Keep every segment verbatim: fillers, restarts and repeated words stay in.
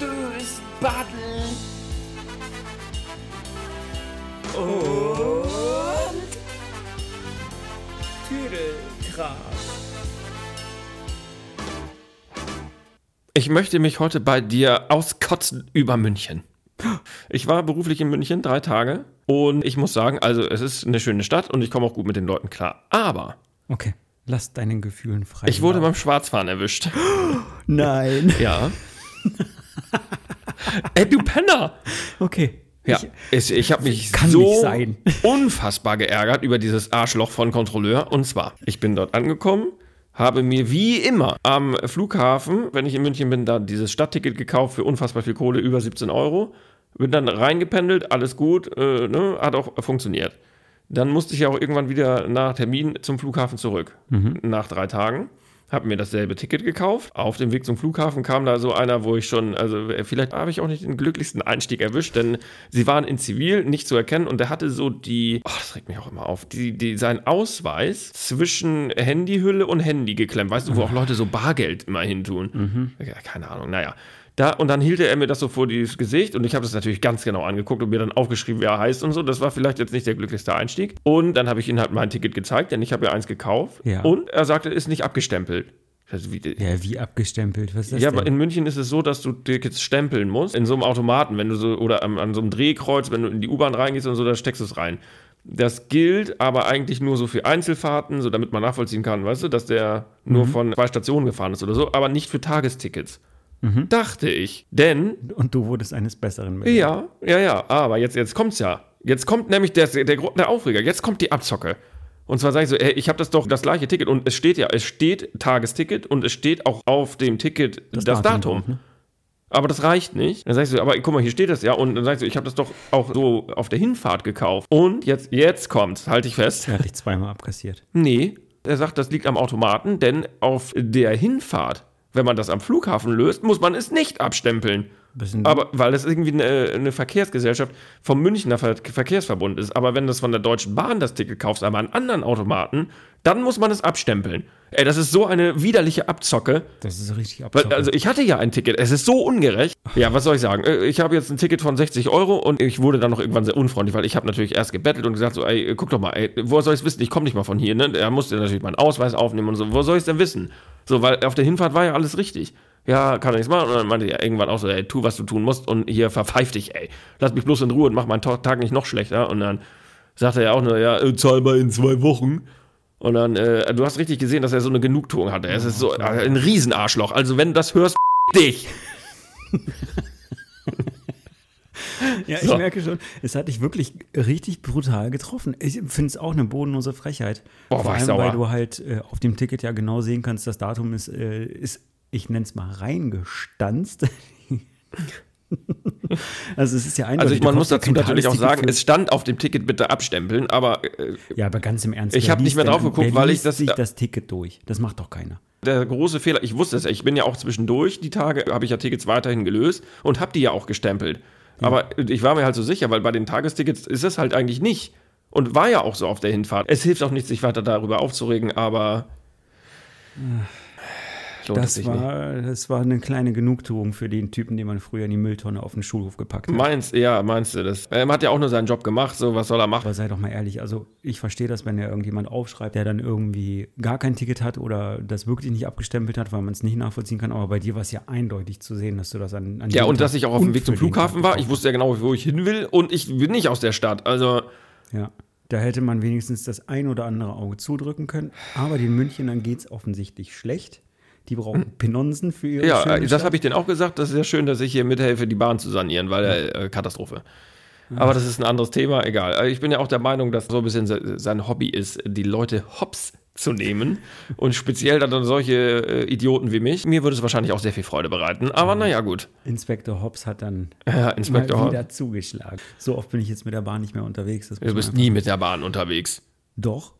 Bös Baddel und Tüdelkram. Ich möchte mich heute bei dir auskotzen über München. Ich war beruflich in München drei Tage und ich muss sagen, also es ist eine schöne Stadt und ich komme auch gut mit den Leuten klar. Aber okay, lass deinen Gefühlen frei. Ich wurde beim Schwarzfahren erwischt. Nein. Ja. Ey, du Penner! Okay. Ja, ich, ich, ich habe mich kann so nicht sein. unfassbar geärgert über dieses Arschloch von Kontrolleur. Und zwar, ich bin dort angekommen, habe mir wie immer am Flughafen, wenn ich in München bin, da dieses Stadtticket gekauft für unfassbar viel Kohle, über siebzehn Euro. Bin dann reingependelt, alles gut, äh, ne, hat auch funktioniert. Dann musste ich ja auch irgendwann wieder nach Termin zum Flughafen zurück, mhm. nach drei Tagen. Habe mir dasselbe Ticket gekauft. Auf dem Weg zum Flughafen kam da so einer, wo ich schon, also vielleicht habe ich auch nicht den glücklichsten Einstieg erwischt, denn sie waren in Zivil, nicht zu erkennen und der hatte so die, oh, das regt mich auch immer auf, die, die, seinen Ausweis zwischen Handyhülle und Handy geklemmt. Weißt du, wo auch Leute so Bargeld immer hin tun? Mhm. Ja, keine Ahnung, naja. Da, und dann hielt er mir das so vor das Gesicht und ich habe das natürlich ganz genau angeguckt und mir dann aufgeschrieben, wie er heißt und so. Das war vielleicht jetzt nicht der glücklichste Einstieg. Und dann habe ich ihm halt mein Ticket gezeigt, denn ich habe ja eins gekauft. Ja. Und er sagte, ist nicht abgestempelt. Also wie, ja, wie abgestempelt? Was ist das ja, denn? Aber in München ist es so, dass du Tickets stempeln musst. In so einem Automaten, wenn du so, oder an, an so einem Drehkreuz, wenn du in die U-Bahn reingehst und so, da steckst du es rein. Das gilt aber eigentlich nur so für Einzelfahrten, so damit man nachvollziehen kann, weißt du, dass der mhm. nur von zwei Stationen gefahren ist oder so, aber nicht für Tagestickets. Mhm. Dachte ich, denn... Und du wurdest eines Besseren belehrt. Ja, ja, ja, aber jetzt, jetzt kommt's ja. Jetzt kommt nämlich der, der, der Aufreger, jetzt kommt die Abzocke. Und zwar sage ich so, ey, ich habe das doch das gleiche Ticket und es steht ja, es steht Tagesticket und es steht auch auf dem Ticket das, das Datum. Datum. Ne? Aber das reicht nicht. Dann sag ich so, aber guck mal, hier steht das ja. Und dann sag ich so, ich habe das doch auch so auf der Hinfahrt gekauft. Und jetzt, jetzt kommt's, halte ich fest. Er hat dich zweimal abkassiert. Nee, er sagt, das liegt am Automaten, denn auf der Hinfahrt, wenn man das am Flughafen löst, muss man es nicht abstempeln. Aber weil das irgendwie eine, eine Verkehrsgesellschaft vom Münchner Ver- Verkehrsverbund ist. Aber wenn das von der Deutschen Bahn das Ticket kaufst, aber an anderen Automaten, dann muss man es abstempeln. Ey, das ist so eine widerliche Abzocke. Das ist richtig Abzocke. Weil, also ich hatte ja ein Ticket, es ist so ungerecht. Ja, was soll ich sagen? Ich habe jetzt ein Ticket von sechzig Euro und ich wurde dann noch irgendwann sehr unfreundlich, weil ich habe natürlich erst gebettelt und gesagt so, ey, guck doch mal, ey, woher soll ich es wissen? Ich komme nicht mal von hier, ne? Er musste natürlich meinen Ausweis aufnehmen und so. Wo soll ich es denn wissen? So, weil auf der Hinfahrt war ja alles richtig. Ja, kann er nichts machen. Und dann meinte er irgendwann auch so, ey, tu, was du tun musst und hier verpfeif dich, ey. Lass mich bloß in Ruhe und mach meinen Tag nicht noch schlechter. Und dann sagte er auch nur, ja, zahl mal in zwei Wochen. Und dann, äh, du hast richtig gesehen, dass er so eine Genugtuung hatte. Es ist so äh, ein Riesenarschloch. Also wenn du das hörst, dich. Ja, ich so. merke schon, es hat dich wirklich richtig brutal getroffen. Ich finde es auch eine bodenlose Frechheit. Boah, Vor war allem, ich sauer. Weil du halt äh, auf dem Ticket ja genau sehen kannst, das Datum ist, äh, ist ich nenne es mal reingestanzt. Also es ist ja eindeutig. Also ich, man muss dazu natürlich auch sagen, es stand auf dem Ticket bitte abstempeln, aber äh, ja, aber ganz im Ernst, ich habe nicht mehr drauf geguckt, weil ich das sich das Ticket durch. Das macht doch keiner. Der große Fehler, ich wusste es, ich bin ja auch zwischendurch die Tage, habe ich ja Tickets weiterhin gelöst und habe die ja auch gestempelt. Ja. Aber ich war mir halt so sicher, weil bei den Tagestickets ist es halt eigentlich nicht und war ja auch so auf der Hinfahrt. Es hilft auch nicht, sich weiter darüber aufzuregen, aber lohnt das es sich war, nicht. Das war eine kleine Genugtuung für den Typen, den man früher in die Mülltonne auf den Schulhof gepackt hat. Meinst, ja, meinst du das? Er hat ja auch nur seinen Job gemacht, so was soll er machen? Aber sei doch mal ehrlich, also ich verstehe das, wenn ja irgendjemand aufschreibt, der dann irgendwie gar kein Ticket hat oder das wirklich nicht abgestempelt hat, weil man es nicht nachvollziehen kann, aber bei dir war es ja eindeutig zu sehen, dass du das an, an ja, und dass ich auch auf dem Weg zum Flughafen war, ich wusste ja genau, wo ich hin will und ich bin nicht aus der Stadt, also... Ja, da hätte man wenigstens das ein oder andere Auge zudrücken können, aber den Münchnern geht es offensichtlich schlecht. Die brauchen Pinonsen für ihre Ja, das habe ich denen auch gesagt. Das ist ja schön, dass ich hier mithelfe, die Bahn zu sanieren, weil äh, Katastrophe. Ja. Aber das ist ein anderes Thema, egal. Ich bin ja auch der Meinung, dass so ein bisschen sein Hobby ist, die Leute hops zu nehmen und speziell dann solche äh, Idioten wie mich. Mir würde es wahrscheinlich auch sehr viel Freude bereiten, aber naja, gut. Inspektor Hobbs hat dann ja, Inspektor mal wieder Hobbs. zugeschlagen. So oft bin ich jetzt mit der Bahn nicht mehr unterwegs. Das du bist nie mit der Bahn unterwegs. Doch.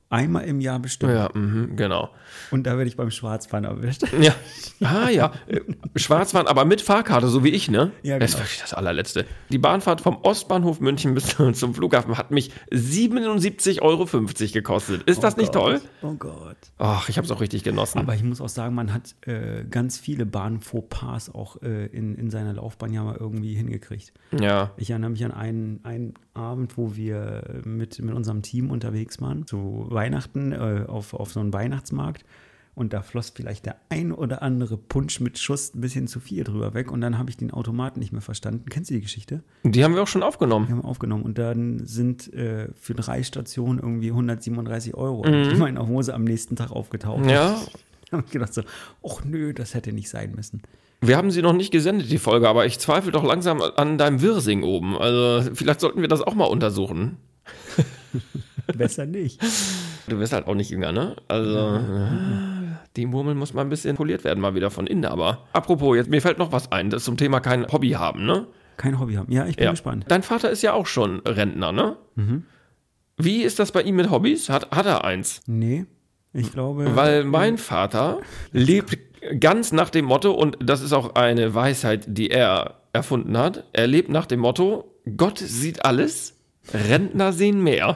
Einmal im Jahr bestimmt. Ja, mh, genau. Und da werde ich beim Schwarzfahren erwischt. Ja. Ah ja, Äh, Schwarzfahren, aber mit Fahrkarte, so wie ich, ne? Ja, Das ist genau. wirklich das allerletzte. Die Bahnfahrt vom Ostbahnhof München bis zum Flughafen hat mich siebenundsiebzig Euro fünfzig gekostet. Ist das Oh nicht Gott. toll? Oh Gott. Ach, ich habe es auch richtig genossen. Aber ich muss auch sagen, man hat äh, ganz viele Bahn-Fauxpas auch äh, in, in seiner Laufbahn ja mal irgendwie hingekriegt. Ja. Ich erinnere mich an einen, einen Abend, wo wir mit, mit unserem Team unterwegs waren, zu Weihnachten äh, auf, auf so einem Weihnachtsmarkt. Und da floss vielleicht der ein oder andere Punsch mit Schuss ein bisschen zu viel drüber weg. Und dann habe ich den Automaten nicht mehr verstanden. Kennst du die Geschichte? Die haben wir auch schon aufgenommen. Die haben wir aufgenommen. Und dann sind äh, für drei Stationen irgendwie hundertsiebenunddreißig Euro in meiner Hose am nächsten Tag aufgetaucht. Ja. Da habe ich gedacht so, ach nö, das hätte nicht sein müssen. Wir haben sie noch nicht gesendet, die Folge, aber ich zweifle doch langsam an deinem Wirsing oben. Also vielleicht sollten wir das auch mal untersuchen. Besser nicht. Du wirst halt auch nicht jünger, ne? Also die Murmel muss mal ein bisschen poliert werden, mal wieder von innen. Aber apropos, jetzt, mir fällt noch was ein, das zum Thema kein Hobby haben, ne? Kein Hobby haben. Ja, ich bin Ja. gespannt. Dein Vater ist ja auch schon Rentner, ne? Wie ist das bei ihm mit Hobbys? Hat, hat er eins? Nee, ich glaube. Weil mein Vater lebt ganz nach dem Motto, und das ist auch eine Weisheit, die er erfunden hat, er lebt nach dem Motto, Gott sieht alles, Rentner sehen mehr.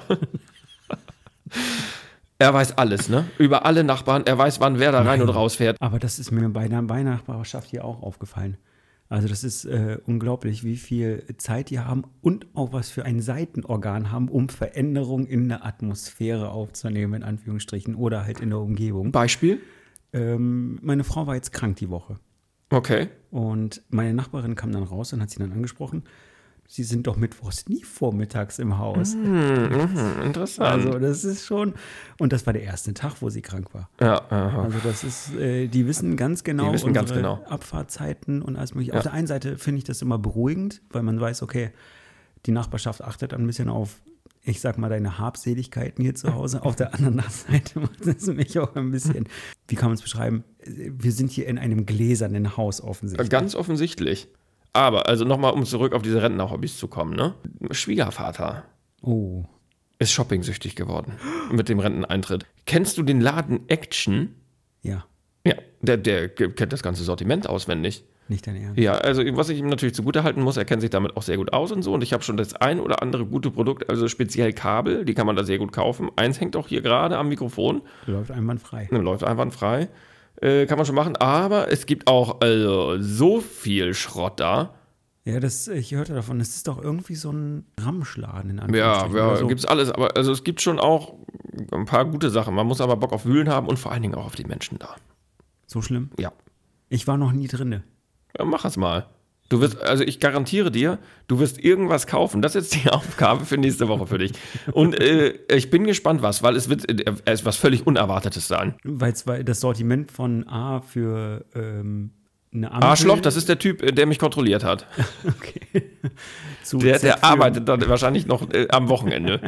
Er weiß alles, ne? Über alle Nachbarn, er weiß, wann wer da rein und raus fährt. Aber das ist mir bei der Nachbarschaft hier auch aufgefallen. Also das ist äh, unglaublich, wie viel Zeit die haben und auch was für ein Seitenorgan haben, um Veränderungen in der Atmosphäre aufzunehmen, in Anführungsstrichen, oder halt in der Umgebung. Beispiel? Ähm, meine Frau war jetzt krank die Woche. Okay. Und meine Nachbarin kam dann raus und hat sie dann angesprochen, sie sind doch mittwochs nie vormittags im Haus. Mhm, interessant. Also das ist schon, und das war der erste Tag, wo sie krank war. ja, aha. Also das ist, äh, die wissen ganz genau Die wissen ganz unsere genau. Abfahrtzeiten und alles mögliche. Ja. Auf der einen Seite finde ich das immer beruhigend, weil man weiß, okay, die Nachbarschaft achtet ein bisschen auf, ich sag mal, deine Habseligkeiten hier zu Hause. Auf der anderen Seite macht es mich auch ein bisschen, wie kann man es beschreiben? Wir sind hier in einem gläsernen Haus offensichtlich. Ganz offensichtlich. Aber, also nochmal, um zurück auf diese Rentner-Hobbys zu kommen, ne? Schwiegervater Oh, ist shopping-süchtig geworden mit dem Renteneintritt. Kennst du den Laden Action? ja, Ja, der, der kennt das ganze Sortiment auswendig. nicht dein Ernst. Ja, also was ich ihm natürlich zugutehalten muss, er kennt sich damit auch sehr gut aus und so. Und ich habe schon das ein oder andere gute Produkt, also speziell Kabel, die kann man da sehr gut kaufen. Eins hängt auch hier gerade am Mikrofon, Läuft einwandfrei. läuft einwandfrei. Äh, kann man schon machen, aber es gibt auch also, so viel Schrott da. Ja, das, ich hörte davon, das ist doch irgendwie so ein Ramschladen in Ja, Anführungsstrichen. oder ja so. gibt's alles, aber also es gibt schon auch ein paar gute Sachen. Man muss aber Bock auf Wühlen haben und vor allen Dingen auch auf die Menschen da. So schlimm? Ja, Ich war noch nie drinne. ja mach es mal. Du wirst, also ich garantiere dir, du wirst irgendwas kaufen. Das ist jetzt die Aufgabe für nächste Woche für dich. Und äh, ich bin gespannt, was, weil es wird äh, es was völlig Unerwartetes sein. Weil weil das Sortiment von A für ähm, eine Ampel. Arschloch, das ist der Typ, äh, der mich kontrolliert hat. Okay. Zu Der, Z der für- arbeitet dann wahrscheinlich noch äh, am Wochenende.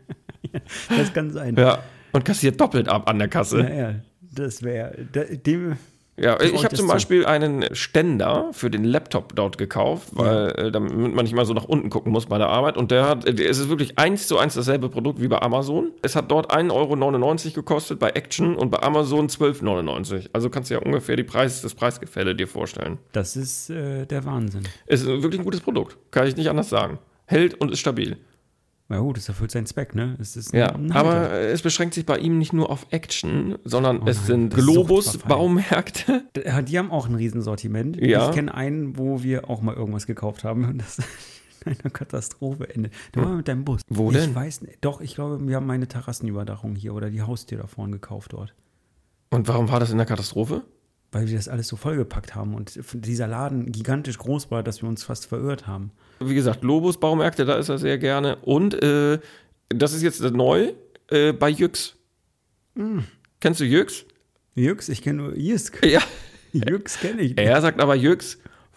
Das kann sein. Ja. Und kassiert doppelt ab an der Kasse. Naja, das wäre. Dem. Ja, Traue ich ich habe das zum zu. Beispiel einen Ständer für den Laptop dort gekauft, weil äh, damit man nicht mal so nach unten gucken muss bei der Arbeit. Und der hat, der- es ist wirklich eins zu eins dasselbe Produkt wie bei Amazon. Es hat dort ein Euro neunundneunzig gekostet bei Action und bei Amazon zwölf neunundneunzig. Also kannst du ja ungefähr die Preis, das Preisgefälle dir vorstellen. Das ist äh, der Wahnsinn. Es ist wirklich ein gutes Produkt, kann ich nicht anders sagen. Hält und ist stabil. Na gut, es erfüllt seinen Zweck, ne? Es ist Ja, ein aber Halter. äh, es beschränkt sich bei ihm nicht nur auf Action, sondern Oh es nein, sind das Globus, Suchtverfall. Baumärkte. Ja, die haben auch ein Riesensortiment. Ja. Ich kenne einen, wo wir auch mal irgendwas gekauft haben und das in einer Katastrophe endet. Da waren wir mit deinem Bus. Wo ich denn? weiß nicht. Doch, ich glaube, wir haben meine Terrassenüberdachung hier oder die Haustür da vorne gekauft dort. Und warum war das in der Katastrophe? Weil wir das alles so vollgepackt haben und dieser Laden gigantisch groß war, dass wir uns fast verirrt haben. Wie gesagt, Globus, Baumärkte, da ist er sehr gerne. Und äh, das ist jetzt neu äh, bei Jüx. Kennst du Jüx? Jüx, ich kenne nur Jisk. Ja. Jüx kenne ich nicht. Er sagt aber Jüx,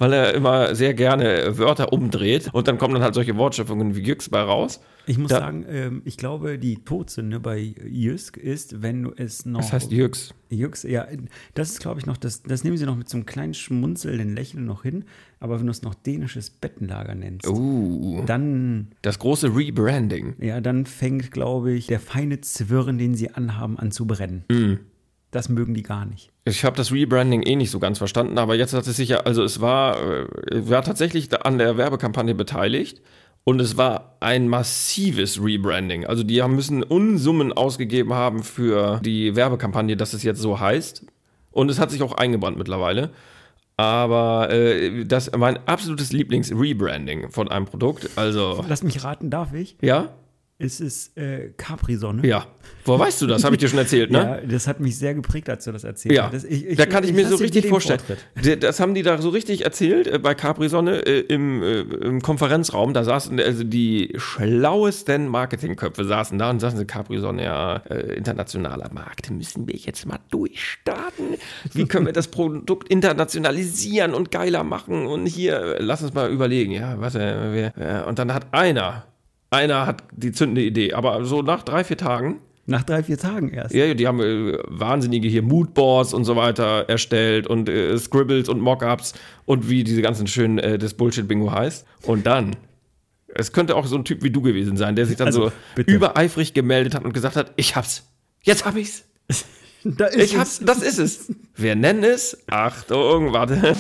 weil er immer sehr gerne Wörter umdreht und dann kommen dann halt solche Wortschöpfungen wie Jüx bei raus. Ich muss Da- sagen, ähm, ich glaube, die Todsünde bei Jüsk ist, wenn du es noch. Was heißt Jüx? Jüx, ja, das ist, glaube ich, noch, das, das nehmen sie noch mit so einem kleinen schmunzelnden Lächeln noch hin, aber wenn du es noch dänisches Bettenlager nennst, Uh, dann, das große Rebranding. ja, dann fängt, glaube ich, der feine Zwirn, den sie anhaben, an zu brennen. Mm. Das mögen die gar nicht. Ich habe das Rebranding eh nicht so ganz verstanden, aber jetzt hat es sich ja, also es war, äh, war tatsächlich da an der Werbekampagne beteiligt und es war ein massives Rebranding. Also die haben müssen Unsummen ausgegeben haben für die Werbekampagne, dass es jetzt so heißt. Und es hat sich auch eingebrannt mittlerweile. Aber äh, das mein absolutes Lieblings-Rebranding von einem Produkt. Also, Lass mich raten, darf ich? ja? Es ist äh, Capri-Sonne. Ja. Woher weißt du das? Habe ich dir schon erzählt, ne? Ja, das hat mich sehr geprägt, als du das erzählt Ja, hast. Ich, ich, da kann ich, mir so lasse dir richtig den vorstellen. Vortritt. D- Das haben die da so richtig erzählt äh, bei Capri-Sonne äh, im, äh, im Konferenzraum. Da saßen also die schlauesten Marketingköpfe saßen da und saßen sie, Capri-Sonne, ja, äh, internationaler Markt, müssen wir jetzt mal durchstarten. Wie können wir das Produkt internationalisieren und geiler machen? Und hier, äh, lass uns mal überlegen. Ja, was, äh, wir, äh, und dann hat einer, einer hat die zündende Idee, aber so nach drei, vier Tagen. Nach drei, vier Tagen erst. Ja, die haben äh, wahnsinnige hier Moodboards und so weiter erstellt und äh, Scribbles und Mockups und wie diese ganzen schönen, äh, das Bullshit-Bingo heißt. Und dann, es könnte auch so ein Typ wie du gewesen sein, der sich dann Also, so bitte. übereifrig gemeldet hat und gesagt hat, ich hab's. Jetzt hab ich's. Da ist Ich hab's, das ist es. Wir nennen es, Achtung, warte.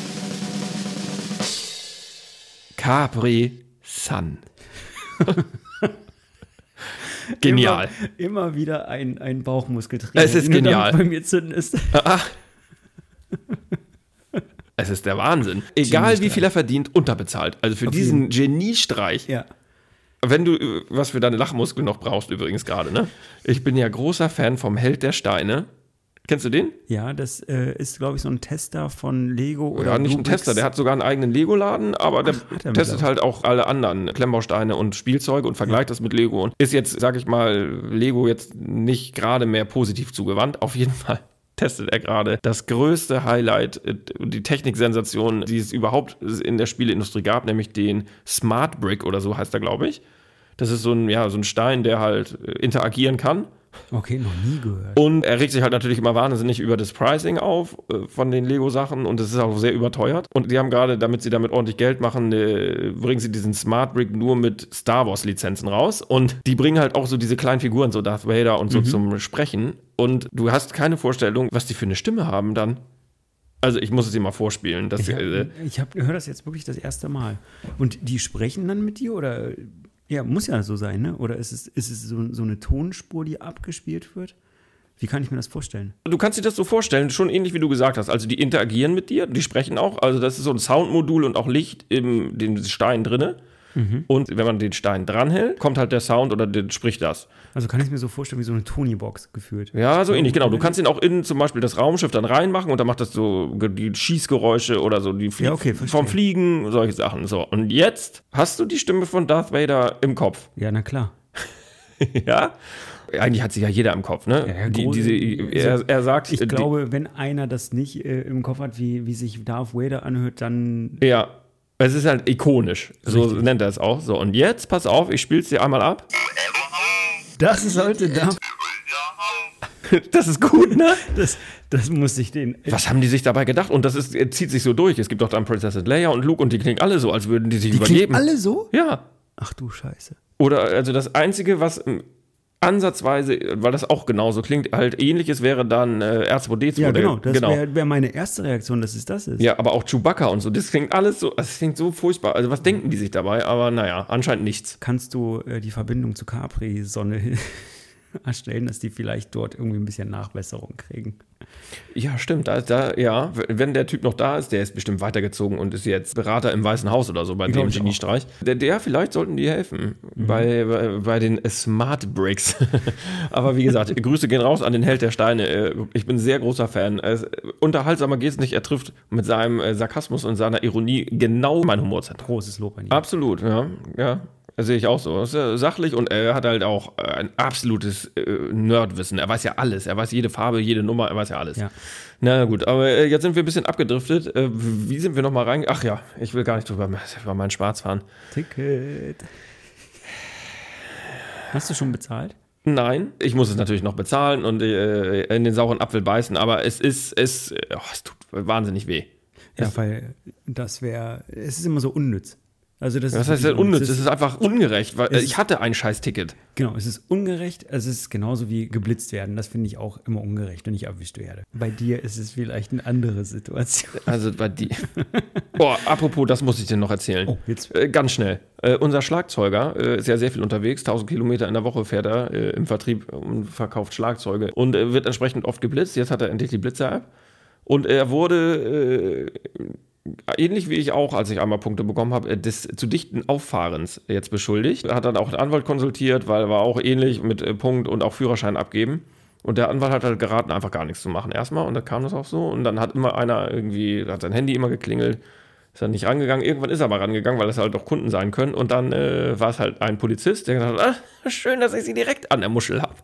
Capri Sun. Genial. Immer, immer wieder ein, ein Bauchmuskeltraining. Es ist nur genial. damit Bei mir zündest. Ach. Es ist der Wahnsinn. Egal wie viel er verdient, unterbezahlt. Also für Auf diesen Geniestreich. Ja. Wenn du äh, was für deine Lachmuskeln noch brauchst übrigens gerade, ne? Ich bin ja großer Fan vom Held der Steine. Kennst du den? Ja, das äh, ist, glaube ich, so ein Tester von Lego oder Ja, nicht ein Rubik's. Tester, der hat sogar einen eigenen Lego-Laden, aber der Ach, hat er testet mittlerweile. halt auch alle anderen Klemmbausteine und Spielzeuge und vergleicht das mit Lego und ist jetzt, sag ich mal, Lego jetzt nicht gerade mehr positiv zugewandt. Auf jeden Fall testet er gerade das größte Highlight, äh, die Techniksensation, die es überhaupt in der Spieleindustrie gab, nämlich den Smart Brick oder so heißt er, glaube ich. Das ist so ein, ja, so ein Stein, der halt äh, interagieren kann. Okay, noch nie gehört. Und er regt sich halt natürlich immer wahnsinnig über das Pricing auf äh, von den Lego-Sachen und es ist auch sehr überteuert. Und die haben gerade, damit sie damit ordentlich Geld machen, äh, bringen sie diesen Smart Brick nur mit Star Wars-Lizenzen raus. Und die bringen halt auch so diese kleinen Figuren, so Darth Vader und so zum Sprechen. Und du hast keine Vorstellung, was die für eine Stimme haben dann. Also ich muss es dir mal vorspielen. Dass, Ich, äh, hab, ich hab, höre das jetzt wirklich das erste Mal. Und die sprechen dann mit dir oder? Ja, muss ja so sein, ne? Oder ist es, ist es so, so eine Tonspur, die abgespielt wird? Wie kann ich mir das vorstellen? Du kannst dir das so vorstellen, schon ähnlich wie du gesagt hast. Also die interagieren mit dir, die sprechen auch. Also das ist so ein Soundmodul und auch Licht in dem Stein drinne. Mhm. Und wenn man den Stein dranhält, kommt halt der Sound oder der, spricht das. Also kann ich mir so vorstellen, wie so eine Tony-Box gefühlt. Ja, so ähnlich, genau. Du kannst ihn auch in zum Beispiel das Raumschiff dann reinmachen und dann macht das so die Schießgeräusche oder so die Flie- Ja, okay, verstehe. vom Fliegen, solche Sachen. So, und jetzt hast du die Stimme von Darth Vader im Kopf. Ja, na klar. Ja? Eigentlich hat sie ja jeder im Kopf, ne? Ja, ja, die, groß- diese, er, er sagt, Ich äh, glaube, wenn einer das nicht äh, im Kopf hat, wie, wie sich Darth Vader anhört, dann. die, ja, es ist halt ikonisch. So Richtig. nennt er es auch. So, und jetzt, pass auf, ich spiel's dir einmal ab. Das sollte Darth. Das ist gut, ne? Das, das muss ich den. Was haben die sich dabei gedacht? Und das ist, äh, zieht sich so durch. Es gibt doch dann Princess Leia und Luke und die klingen alle so, als würden die sich Die übergeben. klingen alle so? Ja. Ach du Scheiße. Oder also das Einzige, was ähm, ansatzweise, weil das auch genauso klingt, halt ähnliches wäre dann äh, R zwei D zwei. Ja, der- genau. Das wäre wär meine erste Reaktion, dass es das ist. Ja, aber auch Chewbacca und so. Das klingt alles so, das klingt so furchtbar. Also was denken die sich dabei? Aber naja, anscheinend nichts. Kannst du äh, die Verbindung zu Capri-Sonne erstellen, dass die vielleicht dort irgendwie ein bisschen Nachbesserung kriegen? Ja, stimmt. Da, da, ja, wenn der Typ noch da ist, der ist bestimmt weitergezogen und ist jetzt Berater im Weißen Haus oder so bei Glaub dem ich auch. Geniestreich. Der, der, vielleicht sollten die helfen Mhm. bei, bei, bei den Smart Bricks. Aber wie gesagt, Grüße gehen raus an den Held der Steine. Äh, Ich bin ein sehr großer Fan. Es, unterhaltsamer geht's nicht. Er trifft mit seinem äh, Sarkasmus und seiner Ironie genau mein Humorzentrum. Großes Lob an ihn. Absolut, ja. ja. Das sehe ich auch so. Das ist ja sachlich und er hat halt auch ein absolutes äh, Nerdwissen. Er weiß ja alles. Er weiß jede Farbe, jede Nummer, er weiß ja alles. Ja. Na gut, aber äh, jetzt sind wir ein bisschen abgedriftet. Äh, wie sind wir nochmal rein? Ach ja, ich will gar nicht drüber über meinen Spaß fahren. Ticket. Hast du schon bezahlt? Nein, ich muss es natürlich noch bezahlen und äh, in den sauren Apfel beißen, aber es ist, es, oh, es tut wahnsinnig weh. Ja, es, weil das wäre, es ist immer so unnütz. Also das Was ist heißt denn unnütz? Es ist, ist einfach ungerecht, weil es ich hatte ein scheiß Ticket. Genau, es ist ungerecht. Es ist genauso wie geblitzt werden. Das finde ich auch immer ungerecht, wenn ich erwischt werde. Bei dir ist es vielleicht eine andere Situation. Also bei dir. Boah, apropos, das muss ich dir noch erzählen. Oh, jetzt. Äh, ganz schnell. Äh, unser Schlagzeuger äh, ist ja sehr viel unterwegs. tausend Kilometer in der Woche fährt er äh, im Vertrieb und verkauft Schlagzeuge. Und äh, wird entsprechend oft geblitzt. Jetzt hat er endlich die Blitzer-App. Und er wurde... Äh, ähnlich wie ich auch, als ich einmal Punkte bekommen habe, des zu dichten Auffahrens jetzt beschuldigt. Er hat dann auch den Anwalt konsultiert, weil er war auch ähnlich mit äh, Punkt und auch Führerschein abgeben. Und der Anwalt hat halt geraten, einfach gar nichts zu machen erstmal. Und dann kam das auch so. Und dann hat immer einer irgendwie, hat sein Handy immer geklingelt, ist dann nicht rangegangen. Irgendwann ist er aber rangegangen, weil es halt auch Kunden sein können. Und dann äh, war es halt ein Polizist, der gesagt hat, ah, schön, dass ich sie direkt an der Muschel habe.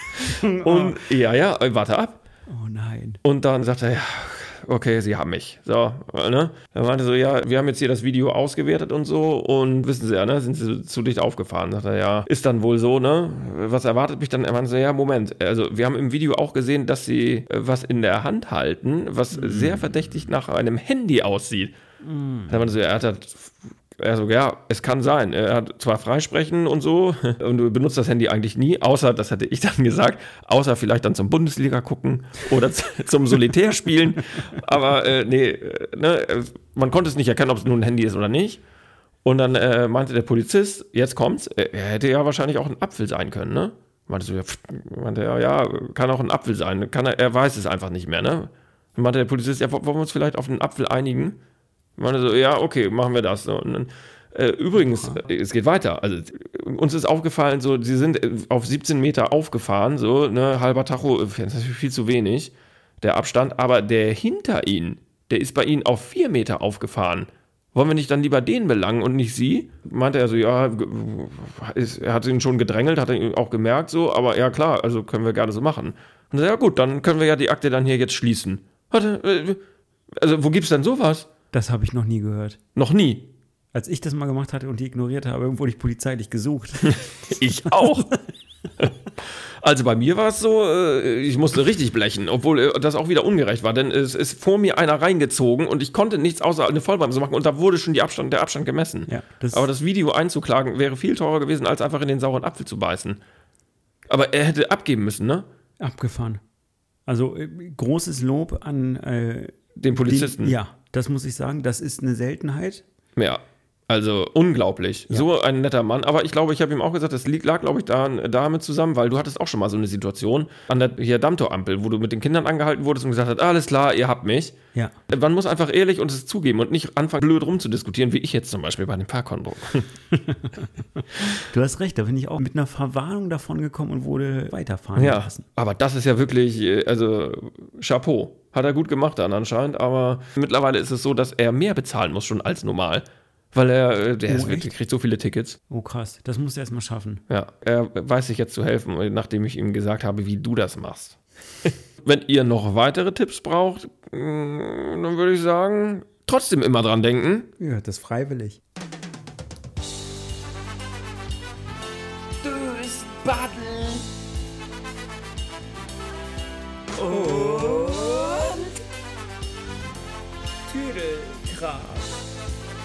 Und ja, ja, warte ab. Oh nein. Und dann sagt er, ja, okay, sie haben mich. So, ne? Er meinte so, ja, wir haben jetzt hier das Video ausgewertet und so und wissen Sie ja, ne, sind Sie zu dicht aufgefahren? Sagt er, ja, ist dann wohl so, ne? Was erwartet mich dann? Er meinte so, ja, Moment, also wir haben im Video auch gesehen, dass Sie äh, was in der Hand halten, was mm. sehr verdächtig nach einem Handy aussieht. Mm. Er meinte so, ja, er hat das Er so, ja, es kann sein. Er hat zwar Freisprechen und so und du benutzt das Handy eigentlich nie, außer, das hätte ich dann gesagt, außer vielleicht dann zum Bundesliga gucken oder zum Solitär spielen. Aber äh, nee, ne, man konnte es nicht erkennen, ob es nun ein Handy ist oder nicht. Und dann äh, meinte der Polizist, jetzt kommt's, er hätte ja wahrscheinlich auch ein Apfel sein können, ne? Meinte so, ja, pff, meinte er, ja, kann auch ein Apfel sein. Kann er, er weiß es einfach nicht mehr, ne? Und meinte der Polizist, ja, wollen wir uns vielleicht auf einen Apfel einigen? Ich meine so, ja, okay, machen wir das. Und dann, äh, übrigens, äh, es geht weiter. Also uns ist aufgefallen, so, sie sind auf siebzehn Meter aufgefahren, so, ne, halber Tacho, das ist natürlich viel zu wenig, der Abstand, aber der hinter ihnen, der ist bei ihnen auf vier Meter aufgefahren. Wollen wir nicht dann lieber den belangen und nicht sie? Meinte er so, ja, ist, er hat ihn schon gedrängelt, hat er ihn auch gemerkt, so, aber ja, klar, also können wir gerne so machen. Und ja, gut, dann können wir ja die Akte dann hier jetzt schließen. Warte, also wo gibt's denn sowas? Das habe ich noch nie gehört. Noch nie. Als ich das mal gemacht hatte und die ignoriert habe, wurde ich polizeilich gesucht. Ich auch. Also bei mir war es so, ich musste richtig blechen, obwohl das auch wieder ungerecht war, denn es ist vor mir einer reingezogen und ich konnte nichts außer eine Vollbremse machen und da wurde schon die Abstand, der Abstand gemessen. Ja, das Aber das Video einzuklagen wäre viel teurer gewesen, als einfach in den sauren Apfel zu beißen. Aber er hätte abgeben müssen, ne? Abgefahren. Also äh, großes Lob an äh, den Polizisten. Den, ja. Das muss ich sagen, das ist eine Seltenheit. Ja, also unglaublich. Ja. So ein netter Mann. Aber ich glaube, ich habe ihm auch gesagt, das lag, glaube ich, da, damit zusammen, weil du hattest auch schon mal so eine Situation an der hier Dammtorampel, wo du mit den Kindern angehalten wurdest und gesagt hast, alles klar, ihr habt mich. Ja. Man muss einfach ehrlich und es zugeben und nicht anfangen, blöd rumzudiskutieren, wie ich jetzt zum Beispiel bei dem Parkkonto. Du hast recht, da bin ich auch mit einer Verwarnung davon gekommen und wurde weiterfahren ja, lassen. Aber das ist ja wirklich, also Chapeau. Hat er gut gemacht dann anscheinend, aber mittlerweile ist es so, dass er mehr bezahlen muss schon als normal, weil er, der, oh, ist, der kriegt so viele Tickets. Oh krass, das musst du erst mal schaffen. Ja, er weiß sich jetzt zu helfen, nachdem ich ihm gesagt habe, wie du das machst. Wenn ihr noch weitere Tipps braucht, dann würde ich sagen, trotzdem immer dran denken. Ja, das ist freiwillig. Bös Baden. Und Tüdelkram.